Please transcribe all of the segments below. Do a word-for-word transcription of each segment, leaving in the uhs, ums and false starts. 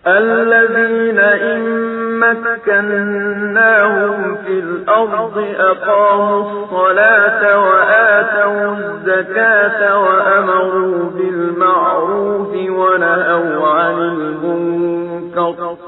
الذين إن مكناهم في الأرض أقاموا الصلاة وآتوا الزكاة وأمروا بالمعروف ونهوا عن المنكر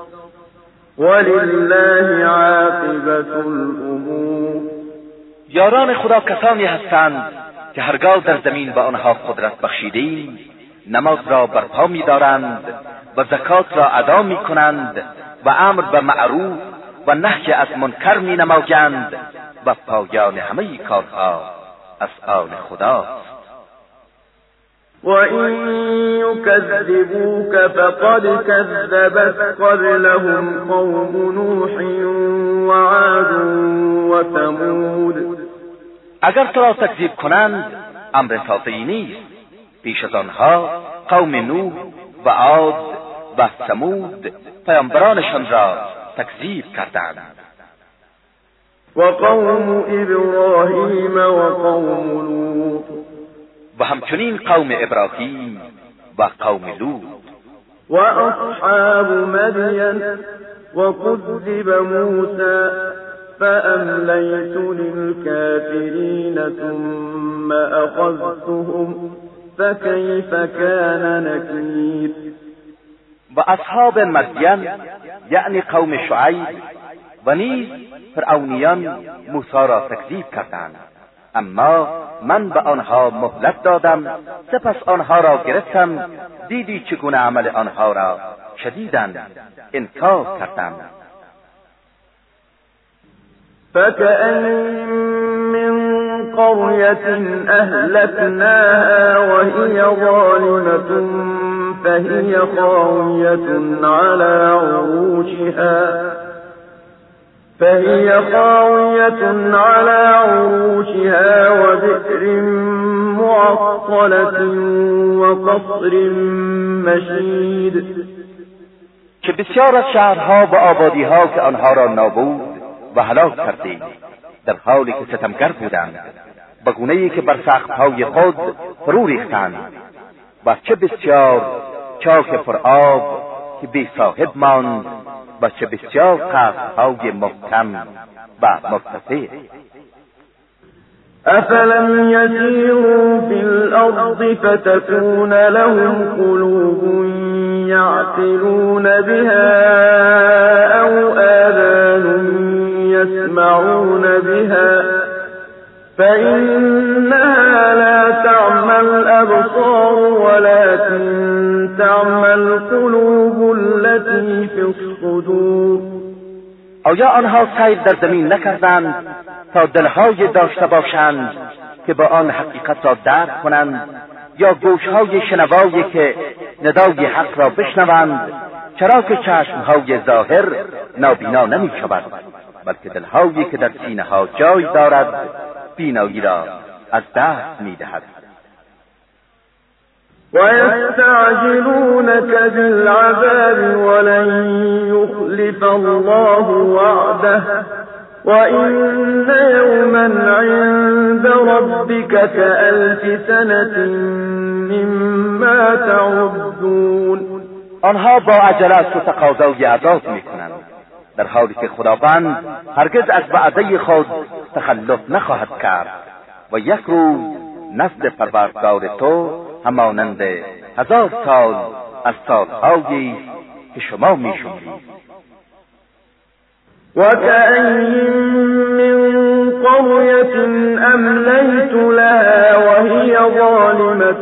ولله عاقبة الأمور. یاران خدا کسانی هستند که هرگاه در زمین به آنها قدرت بخشیدیم نماز را برپا می‌دارند و زکات را ادا می‌کنند و امر به معروف و نهی از منکر می‌نمایند و پایان همه کارها از آن خداست. وَإِن يُكَذِّبُوكَ فَقَدْ كَذَّبَتْ قَبْلَهُمْ قَوْمُ نُوحٍ وَعَادٌ وَثَمُودَ. اگر تو را تکذیب کنند امر تازه‌ای نیست. پیش از آنها قوم نوح و عاد و ثمود پیامبرانشان را تکذیب کردند. و قوم ابراهیم و قوم لوط. و همچنین قوم ابراهیم و قوم لوط. و اصحاب مدین و کذب موسی فأملیت للكافرین ثم أخذتهم فكيف كان نكیر. و اصحاب مدین یعنی قوم شعیب و نیز فرعونیان موسی را تکذیب کردند، اما من به آنها مهلت دادم، سپس آنها را گرفتم، دیدی چگونه عمل آنها را شدیداً انکار کردند. فكأين من قرية أهلكناها وهي ظالمة فهي خاوية على عروشها فهي خاوية على عروشها وبئر معطلة وقصر مشيد. که بسیار از شهرها و آبادیها که آنها را نابود و هلاک کردیم در حالی که ستمگر بودند، به گونه‌ای که بر سقف‌های خود فرو ریختند، و چه بسیار چاک پرآب که بی صاحب ماند و چه بسیار قصرهای محکم و مرتفع. افلم یسیروا فی الارض فتكون لهم قلوب یعقلون بها او آذان يسمعون بها فإنها لا تعمى الأبصار ولكن تعمى القلوب التي في الصدور. آیا آنها سیر در زمین نکردند تا دلهای داشته باشند که با آن حقیقت را درک کنند، یا گوشهای شنوایی که ندای حق را بشنوند؟ چرا که چشمهای ظاهر نابینا نمی شود، بلکه دلهایی که در سینه ها جای دارد بینایی را از دست می دهد. و یستعجلونک بالعذاب ولن یخلف الله وعده وإن یوما عند ربک كألف سنة مما تعدون. آنها با عجله از تو تقاضای عذاب می کنند، در حالی که خداوند هرگز از وعده خود تخلف نخواهد کرد و یک روز نزد پروردگار تو همانند هزار سال از سالهایی که شما می‌شمرید. و کأین من قرية املیت لها وهی ظالمة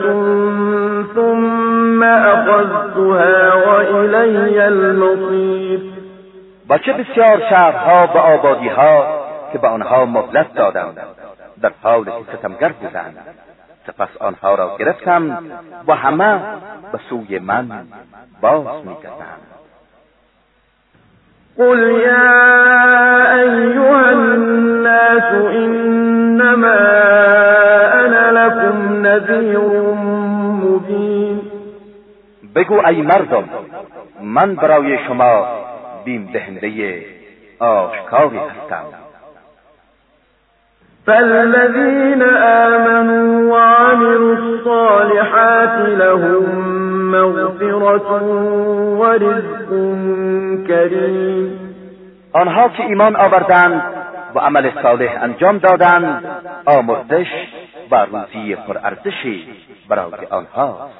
ثم اخذتها وإلی المصیر. و چه بسیار شهرها و آبادیها که به آنها مهلت دادم در حالی که ستمگر بودند، سپس آنها را گرفتم و همه به سوی من باز می‌گردند. قل یا ایها الناس انما انا لكم نذیر مبین. بگو ای مردم، من برای شما بیم دهنده آشکاری هستم. فالذین آمنوا وعملوا الصالحات لهم مغفرة ورزق کریم. آنها که ایمان آوردند و عمل صالح انجام دادند آمرزش و روزی پرارزشی برای آنهاست.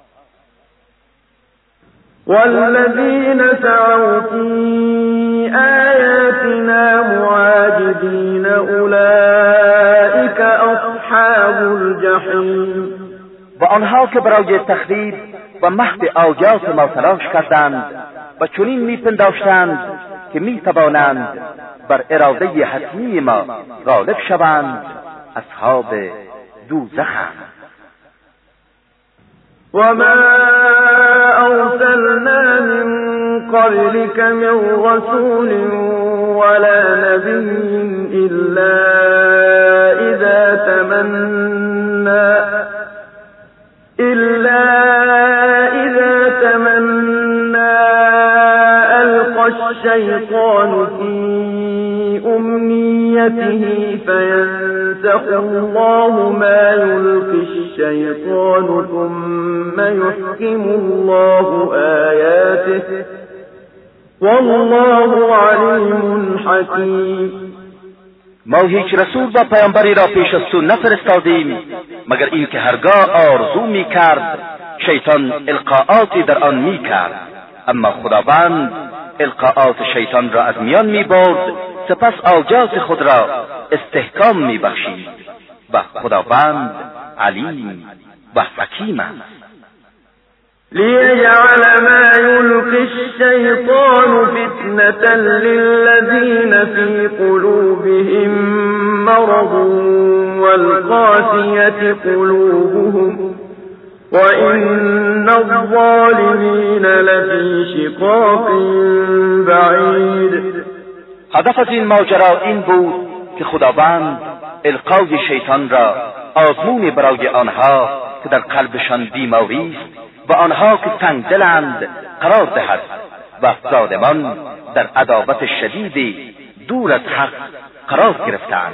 والذین سعوا فی آیاتنا معاجزین اولئک اصحاب الجحیم. و آنها که برای تخریب و محو آیات ما تلاش کردند و چنین میپنداشتند که میتوانند بر اراده حتمی ما غالب شوند اصحاب دوزخند. وما أرسلنا من قبلك من رسول ولا نبي إلا إذا تمنى إلا إذا تمنى ألقى الشيطان في أمنيته فينسخ الله ما يلقي الشيطان ثم يحكم الله آياته والله عليم حكيم. ما هیچ رسول و پیامبری را پیش از تو نفرستادیم مگر اینکه هرگاه آرزو می کرد شیطان القاءاتی در آن می کرد، اما خداوند القاءات شیطان را از میان می برد سپس آجاز خود را استحکام می بخشید و خداوند علیم و حکیم است. ليجعل ما يلقي الشيطان فتنة للذين في قلوبهم مرض والقاسية قلوبهم وإن الظالمين لفي شقاق بعيد. هدف از این ماجرا این بود که خداوند القای شیطان را آزمونی برای آنها که در قلبشان بیماری است و آنها که تنگدلند قرار دهد و ظالمان در عداوت شدیدی دور از حق قرار گرفتند.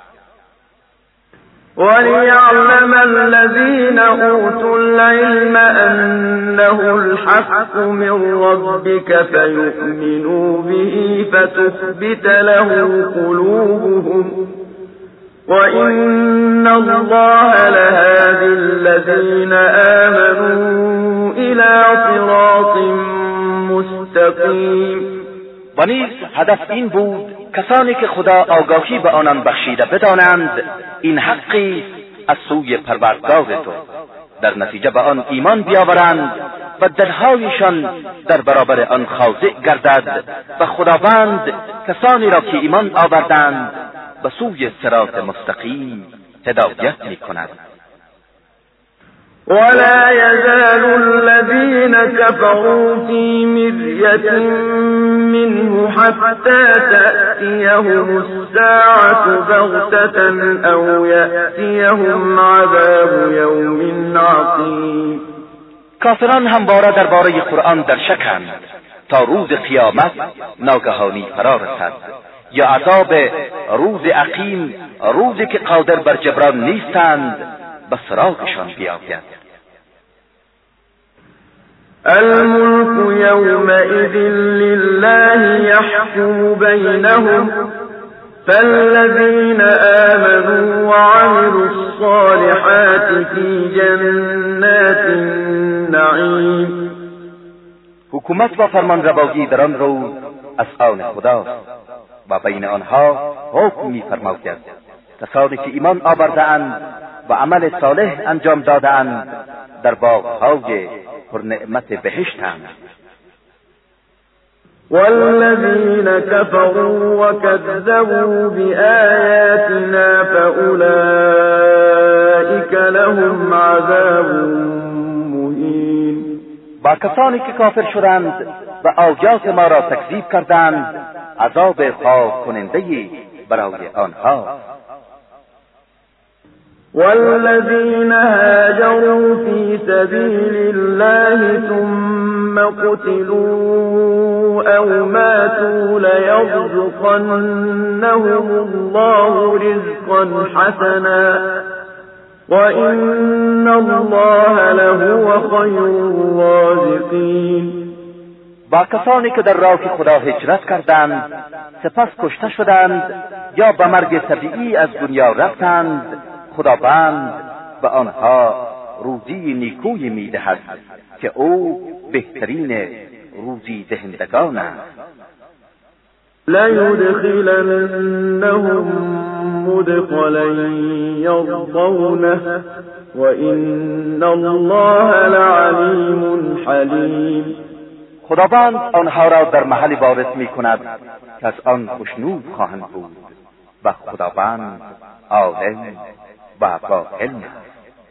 وَلِيَعْلَمَ الَّذِينَ أُوتُوا الْعِلْمَ أَنَّهُ الْحَقُّ مِنْ رَبِّكَ فَيُؤْمِنُوا بِهِ فَتُخْبِتَ لَهُ قُلُوبُهُمْ وَإِنَّ اللَّهَ لَهَادِ الَّذِينَ آمَنُوا إِلَى صِرَاطٍ مُسْتَقِيمٍ. و نیز هدف این بود کسانی که خدا آگاهی به آنان بخشیده بدانند این حقی از سوی پروردگار تو، در نتیجه به آن ایمان بیاورند و دلهایشان در برابر آن خاضع گردد و خداوند کسانی را که ایمان آوردند به سوی صراط مستقیم هدایت می‌کند. ولا يزال الذين كفروا في مرية منه حتى تأتيهم الساعة بغتة أو يأتيهم عذاب يوم عقيم. کافران همواره درباره قرآن در شکند تا روز قیامت ناگهانی فرا رسد یا عذاب روز عقیم، روزی که قادر بر جبران نیستند، به سراغشان بیاید. الملك يومئذ لله يحكم بينهم فالذين آمنوا وعملوا الصالحات في جنات النعيم. حکومت و فرمانروایی در آن روز از آن خداست و بین آنها حکم می‌فرماید. کسانی که ایمان آورده‌اند و عمل صالح انجام داده‌اند در باغ‌های پرنعمت بهشتند. والذین کفروا وكذبوا بآیاتنا فأولئک لهم عذاب مهین. با کسانی که کافر شدند و آیات ما را تکذیب کردند عذاب خواب کننده‌ای برای آنها. والذين هاجروا في سبيل الله ثم قتلوا أو ماتوا ليرزقنهم الله رزقا حسنا وَإِنَّ اللَّهَ لَهُوَ خَيْرُ الرَّازِقِينَ. با کسانی که در راه خدا هجرت کردند سپس کشته شدند یا به مرگ طبیعی از دنیا رفتند، خداوند به آنها روزی نیکویی می‌دهد که او بهترین روزی دهندگان است. لَيُدْخِلَنَّهُم مُّدْخَلًا يَرْضَوْنَهُ وَإِنَّ اللَّهَ لَعَلِيمٌ حَلِيمٌ. خداوند آنها را در محلی وارد می‌کند که از آن خوشنود خواهند بود و خداوند عالم و فاعل است.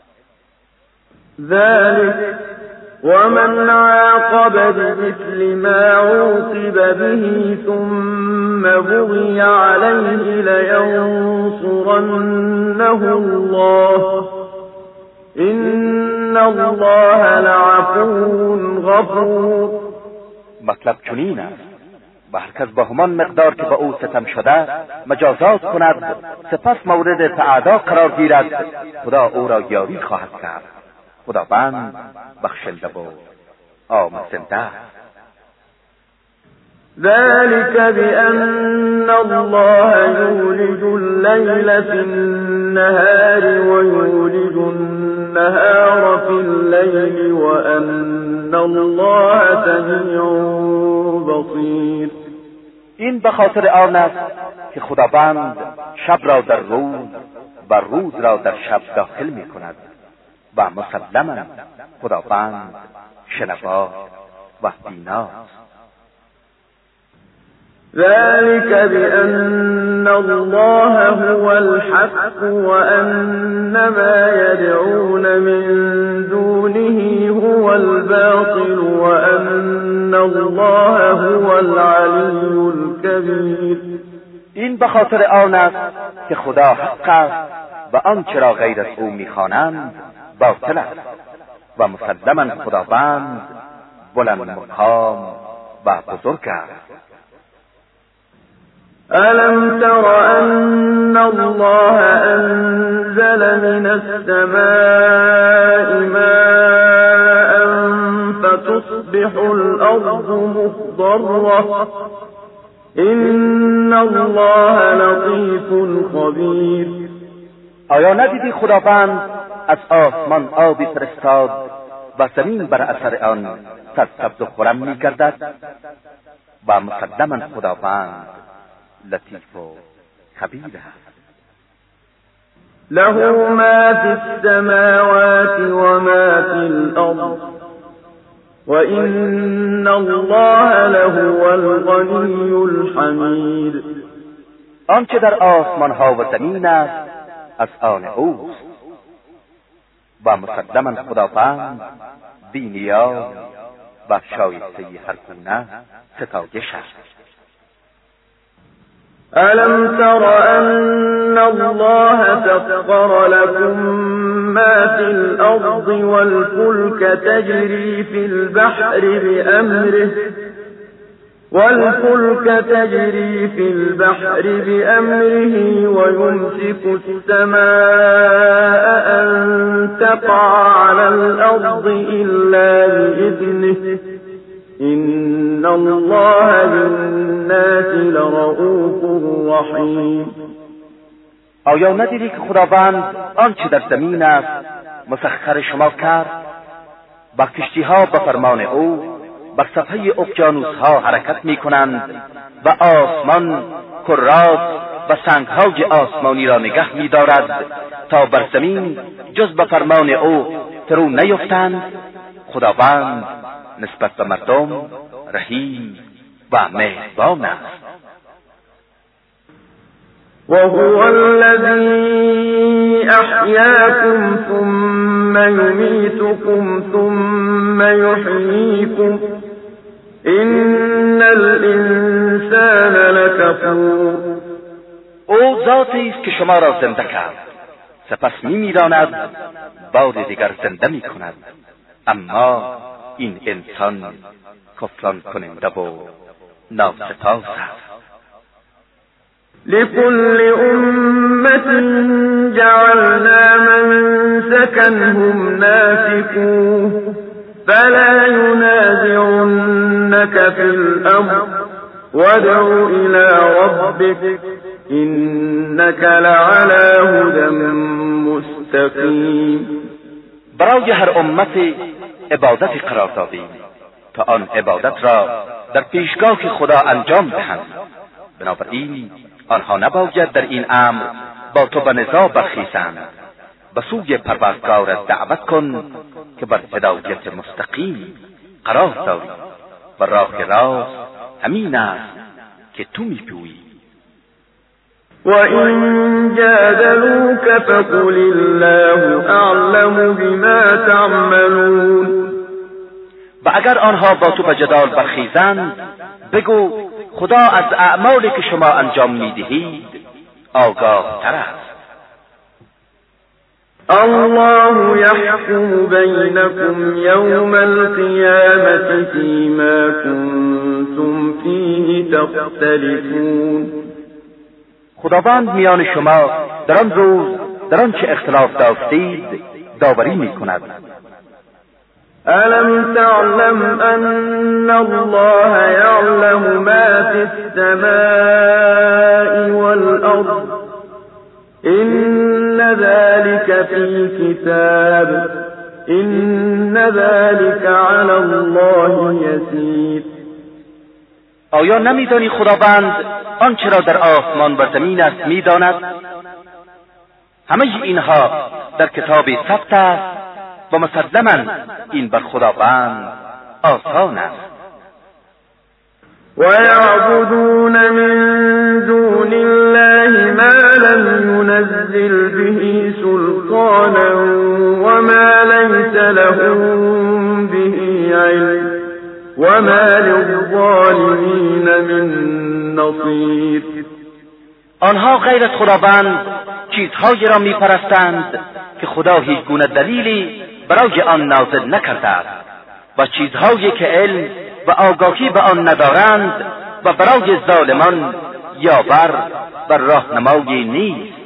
ذلك ومن عاقب بمثل ما عوقب به ثم بغي عليه لينصرنه الله إن الله لعفو غفور. مطلب چنین است و هر کس با همان مقدار که به او ستم شده مجازات کند سپس مورد تعادا قرار گیرد، خدا او را یاری خواهد کرد. خداوند بخشنده و آمرزنده است. ذلك بأن الله يولج الليل في النهار ويولج النهار في الليل وأن الله سميع بصير. این به خاطر آن است که خداوند شب را در روز و روز را در شب داخل می کند و مسلماً خداوند شنوا و بیناست. ذلك بأن الله هو الحق وأن ما يدعون من دونه هو الباطل وأن الله هو العلي الكبير. این به خاطر آن است که خدا حق است و آنچه را غیر از او می‌خوانند باطل است و مسلماً خداوند بلند مقام و بزرگ است. أَلَمْ تَرَ أَنَّ اللَّهَ أَنزَلَ مِنَ السَّمَاءِ مَاءً فَتُصْبِحُ الْأَرْضُ مُخْضَرَّةً إِنَّ اللَّهَ لَطِيفٌ خَبِيرٌ. آیا ندیدی خداوند از آسمان آبی فرستاد و زمین بر اثر آن سرسبز و خرم می‌گردد و مسلماً خداوند لطیف و خبیر است. له ما في السماوات وما في الأرض وإن الله لهو الغني الحمید. آنچه در آسمان ها و زمین است از آن اوست و مسلماً خداوند بی نیاز و شایسته هر گونه ستایش است. أَلَمْ تَرَ أَنَّ اللَّهَ سَخَّرَ لَكُم مَّا فِي الْأَرْضِ وَالْفُلْكَ تَجْرِي فِي الْبَحْرِ بِأَمْرِهِ وَالْفُلْكَ تَجْرِي فِي الْبَحْرِ بِأَمْرِهِ وَيُمْسِكُ السَّمَاءَ أَن تَقَعَ عَلَى الْأَرْضِ إِلَّا بِإِذْنِهِ إِنَّ اللَّهَ بِالنَّاسِ لَرَءُوفٌ رَحِیمٌ. آیا ندیدی که خداوند آنچه در زمین است مسخر شما کرد؟ با کشتی‌ها به فرمان او بر صفحه اقیانوس‌ها حرکت می‌کنند و آسمان کرات و سنگ‌های آسمانی را نگه می‌دارد تا بر زمین جز به فرمان او فرو نیفتند. خداوند نسبت به مردم رحیم و مهربان است. وهو الذي أحياكم ثم يميتكم ثم يحييكم إن الإنسان لكفور. او ذاتی است که شما را زنده کرد سپس می‌میراند بار دیگر زنده می‌کند، اما این انسان کفران کننده و ناسپاس است. لكل أمة جعلنا منسكا هم ناسكوه فلا ينازعنك في الأمر وادع إلى ربك إنك لعلى هدى مستقیم. برای هر امت عبادتی قرار دادیم تا آن عبادت را در پیشگاه خدا انجام دهند. بنابراین آنها نباید در این امر با تو به نزاع برخیزند. به سوی پروردگارت دعوت کن که بر هدایت مستقیم قرار داری و راه راست همین است که تو می‌پویی. وَإِن جَادَلُوكَ فَقُلِ اللَّهُ أَعْلَمُ بِمَا تَعْمَلُونَ. و اگر آنها با تو به جدال برخیزند بگو خدا از اعمالی که شما انجام می‌دهید آگاه تر است. الله يحكم بينكم يوم القيامة فيما كنتم فيه تختلفون. خداوند میان شما در آن روز در آنچه اختلاف داشتید داوری می‌کند. ألم تعلم أن الله يعلم ما في السماء والأرض إن ذلك في كتاب إن ذلك على الله يسير. آیا نمی‌دانی خداوند آنچه را در آسمان و زمین است می‌داند؟ همه اینها در کتابی ثبت است و مسلماً این بر خداوند آسان است. وَيَعْبُدُونَ مِن دُونِ اللَّهِ مَا لَمْ يُنَزِّلْ بِهِ سُلْطَانًا وَمَا لَيْسَ لَهُم بِهِ عِلْمٌ وَمَا لِلظَّالِمِينَ مِن نَّصِيرٍ. آنها غیر از خداوند چیزهایی را می‌پرستند که خدا هیچ گونه دلیلی برای آن نازل نکرده است و چیزهایی که علم و آگاهی به آن ندارند و برای ظالمان یاور و راهنمایی نیست.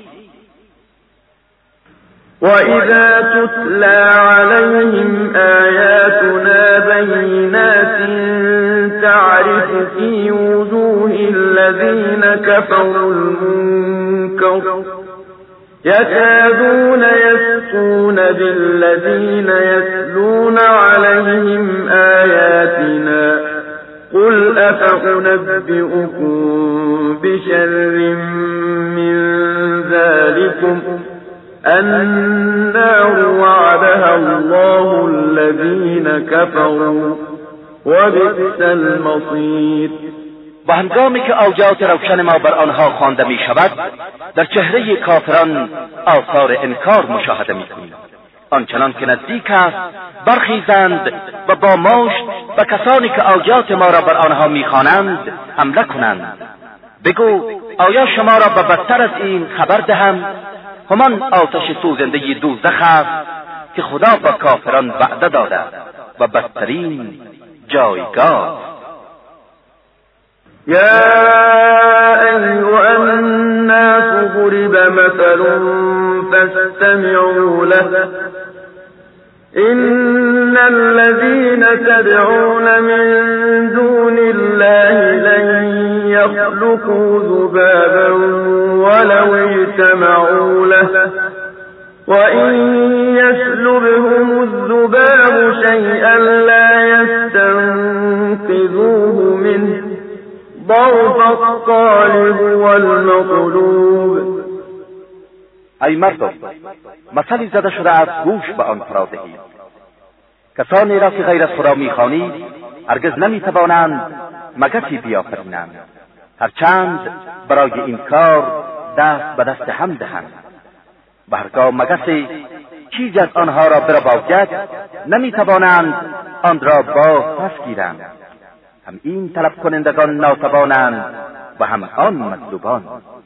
وَإِذَا تُتْلَى عَلَيْهِمْ آيَاتُنَا بَيِّنَاتٍ تَعْرِفُ فِي وُجُوهِ الَّذِينَ كَفَرُوا الْمُنكَرَ يَكَادُونَ يَسْطُونَ بِالَّذِينَ يَتْلُونَ عَلَيْهِمْ آيَاتِنَا قُلْ أَفَأُنَبِّئُكُم بِشَرٍّ مِّن ذَلِكُمْ النار وعدها الله الذين كفروا وبئس المصير. و هنگامی که آیات روشن ما بر آنها خوانده می شود در چهره کافران آثار انکار مشاهده می کنیم. آنچنان که نزدیک است برخیزند و با مشت و کسانی که آیات ما را بر آنها می خوانند حمله کنند. بگو آیا شما را به بدتر از این خبر دهم؟ همان آتش سوزنده دوزخ است که خدا با کافران وعده داده و بدترین جایگاه. یا ایها الناس ضرب مثل فاستمعوا له إن الذين تدعون من دون الله لن يخلقوا ذبابا ولو اجتمعوا له وإن يسلبهم الذباب شيئا لا يستنقذوه منه ضعف الطالب والمطلوب. ای مردم، مثلی زده شده از گوش به آن فرا دهید. کسانی را که غیر از خدا می‌خوانید هرگز نمی‌توانند مگسی بیافرینند، هرچند برای این کار دست به دست هم دهند. و هرگاه مگسی چیزی از آنها را برباید نمی‌توانند آن را باز پس گیرند. هم این طلب کنندگان ناتوانند و هم آن مطلوبان.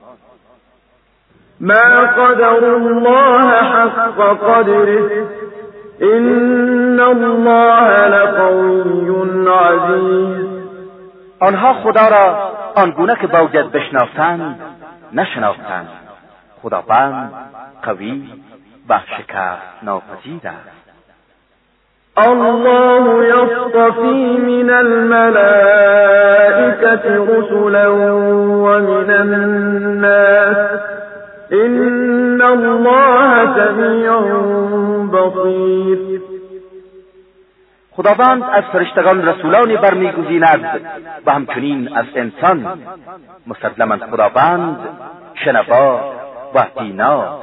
ما قدر الله حق قدره إن الله لقوی عزیز. آنها خدا را آنگونه که باید بشناسند نشناختند. خداوند قوی و شکست ناپذیر است. الله يصطفي من الملائكة رسلا ومن الناس إن الله سميع بصير. خداوند از فرشتگان رسولانی برمیگزیند و همچنین از انسان. مسلماً خداوند شنوا و بینا.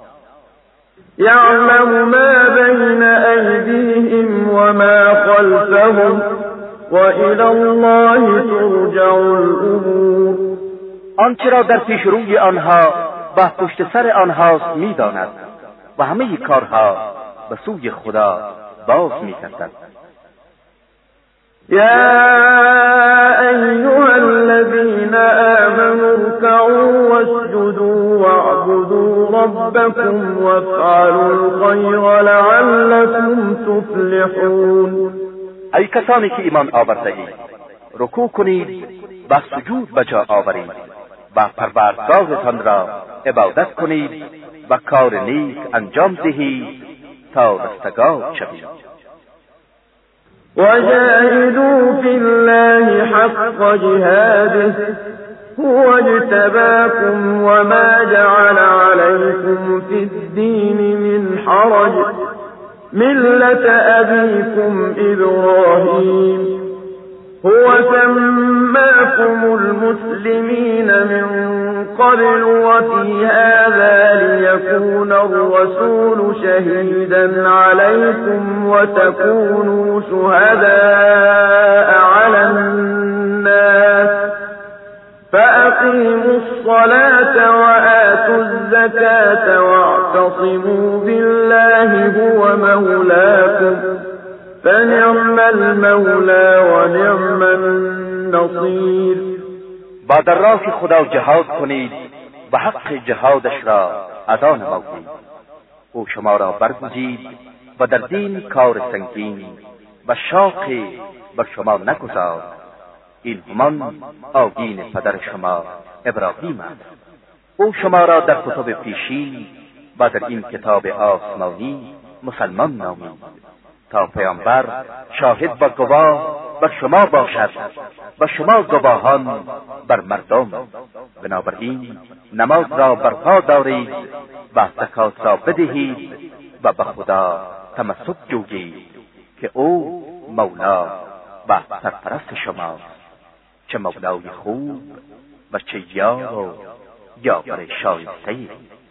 يعلم ما بين أيديهم وما خلفهم وإلى الله ترجع الأمور. آنچه را در پیش روی آنها و پشت سر آنهاست می‌داند و همه کارها به سوی خدا باز می‌گردد. يا أيها الذين آمنوا اركعوا واسجدوا واعبدوا ربكم وافعلوا الخير لعلكم تفلحون. ای کسانی که ایمان آورده اید، رکوع کنید و سجود به جا آورید و پروردگارتان را عبادت کنید و کار نیک انجام دهید تا رستگار شوید. وجاهدوا في الله حق جهاده هو اجتباكم وما جعل عليكم في الدين من حرج ملة أبيكم إبراهيم هو سماكم المسلمين من قبل وفي هذا ليكون الرسول شهيدا عليكم وتكونوا شهداء على الناس فأقيموا الصلاة وآتوا الزكاة واعتصموا بالله هو مولاكم فنعم المولى ونعم النصير. با در راه خدا جهاد کنید و حق جهادش را ادا نمایید. او شما را برگزید و در دین کار سنگین و شاقی بر شما نگذارد. این همان آیین پدر شما ابراهیم است. او شما را در کتب پیشین و در این کتاب آسمانی مسلمان نامید تا پیامبر شاهد و گواه بر شما باشد و شما گواهان بر مردم. بنابراین نماز را برپا دارید و زکات را بدهید و به خدا تمسک جویید که او مولا و سرپرست شماست. چه مولای خوب و چه یار و یاور شایسته.